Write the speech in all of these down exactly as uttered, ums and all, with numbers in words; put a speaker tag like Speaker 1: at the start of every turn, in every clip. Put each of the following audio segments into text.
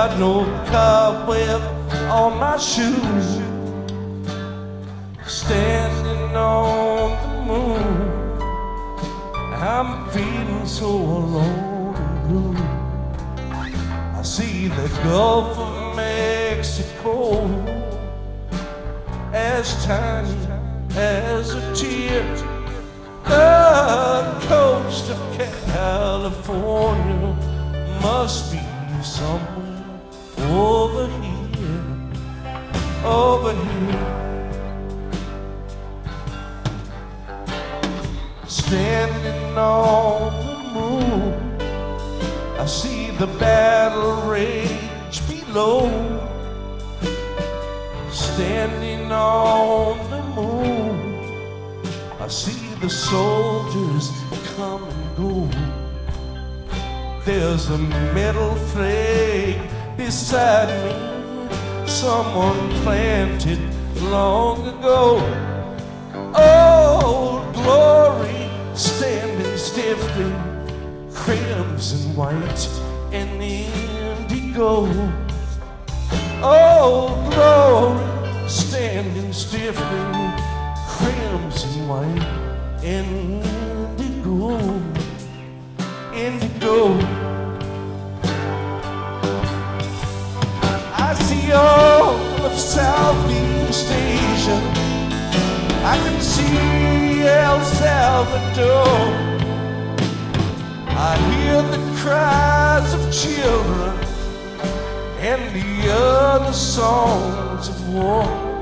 Speaker 1: got no cobweb on my shoes. Standing on the moon, I'm feeling so alone and blue. I see the Gulf of Mexico as tiny as a tear. The coast of California must be somewhere over here, over here. Standing on the moon, I see the battle rage below. Standing on the moon, I see the soldiers come and go. There's a metal flag beside me, someone planted long ago. Oh, glory, standing stiffly, crimson, white, and indigo. Oh, glory, standing stiffly, crimson, white, and indigo, indigo. I see all of Southeast Asia. I can see El Salvador. I hear the cries of children and the other songs of war.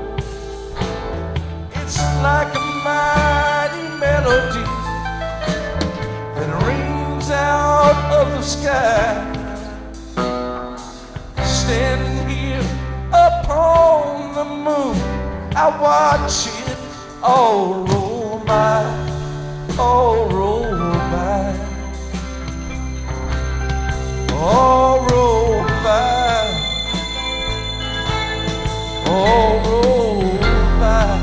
Speaker 1: It's like a mighty melody that rings out of the sky. Standing here upon the moon, I watch it all roll by, all roll by, all roll by, all roll by.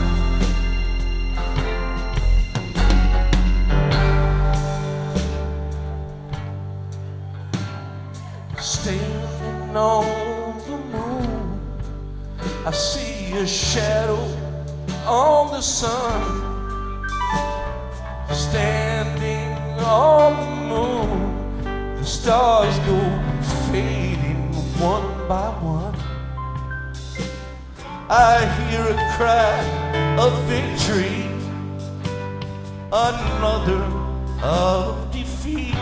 Speaker 1: Standing on the moon, I see a shadow on the sun. Standing on the moon, the stars go fading one by one. I hear a cry of victory, another of defeat.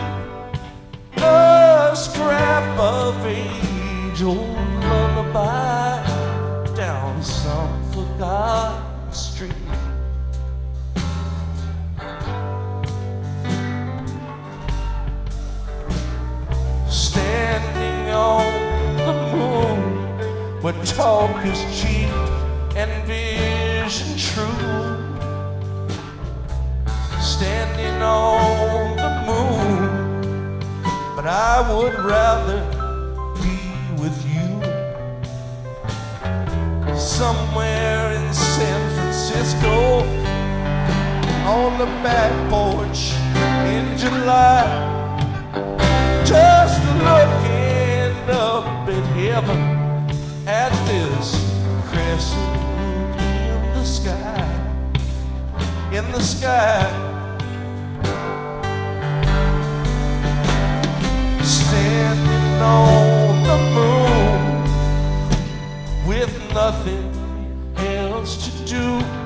Speaker 1: A scrap of age-old lullaby down some forgotten street. Standing on the moon, where talk is cheap and vision true. Standing on the moon, but I would rather be with you. Somewhere in San Francisco, on the back porch in July, just looking up at heaven, at this crescent moon in the sky, in the sky. Standing on the moon with nothing else to do.